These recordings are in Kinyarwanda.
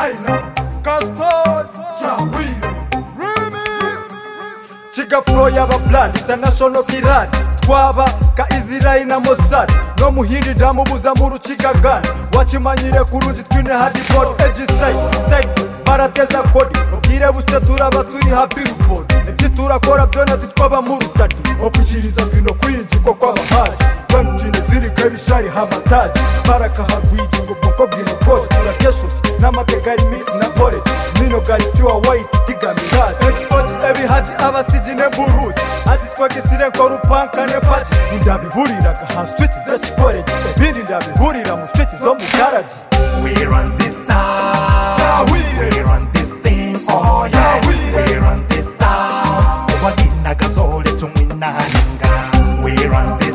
Haina Castor Chawire Remix Chiga flow yaba plan international pirate twaba ka Israel na Mossad no muhirira mubuza mu rucigagana wakimanyire kurunji twine hardcore edge side barateza kodi ubwire buce turaba turi happy report eti turakora byona twaba mu rutati okukiriza twino kwinjiko kw'abahaji kwamjine ziri kabishari hamataji baraka hagwiji ngo boko bwino kodi turakesho n'amategari mix na porridge nino gari tiwa white tigamiraje export ebihaji abasijine buruji ati twagisire ko rupanka ne paji ndabihuriraga ha street za porridge bindi ndabihurira mu street zo mu garage. We run this town, we run this thing, oh yeah, we run this town. Wadina gazole tumwinaninga. We run this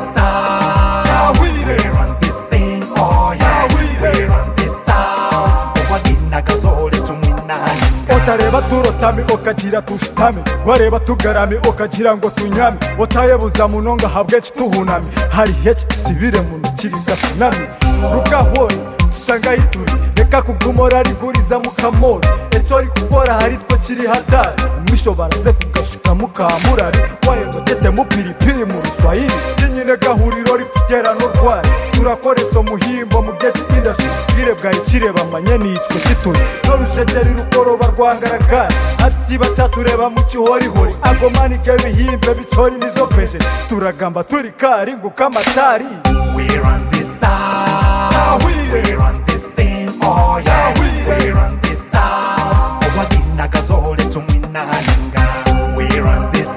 town, we run this thing, oh yeah, we run this town. Wadina gazole tumwinaninga. Otareba turotame okagira tushitame, wareba tugarame okagira ngo tunyame. Otayebuza munonga habwenshi tuhuname, hari hechi tusibire mu kirinda tsunami. Rukahori sanga ituri reka kugumora riguriza mukamori etori kubora hari twa kiri hatari misho baraze kugashuka mukamurari wayego tete mupiripiri mu Ruswahili kinyine gahuriro riputera no rwari turakoreso muhimbo mu geti industry birebwa ikireba manye nitwe kituri no rushegeri rukoroba rwangaragara ati bacatureba mu kihori hori agomani gebihimbe bitori nizo peje turagamba turi kari ngukamatari. We run this town, we run this thing, oh yeah, we run this town. Wadina gazole tumwinaninga. We run this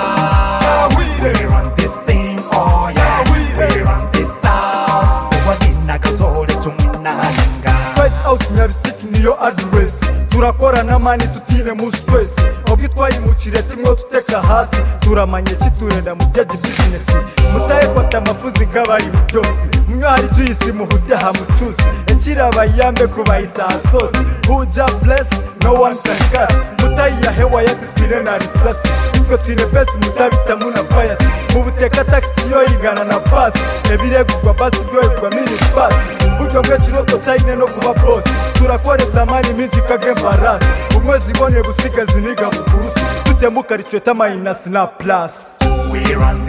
town, we run this thing, oh yeah, we run this town. Wadina gazole tumwinaninga. Straight out nyabstick niyo address turakora na mani tutine mu stress obwitwaye mu kireti mwo tuteka hasi turamanye kiturenda mu byaje business mutaye kwata mafuzi ngabari byose mwari tuyisi mu hudaha mutusi ekiraba yambe kubayisa sauce huja bless no one can curse mutaye ya hewa yatu twire na risasi twe twine best mutabita muna bias mu buteka taxi yo igana na pass ebiregwa basi byo mini pass buryo bwe kiroto cyane no kuba boss turakoreza mani minji kagembaras umwezi bone busigazi niga bukurusi tutemuka ricweta minus na plus. We run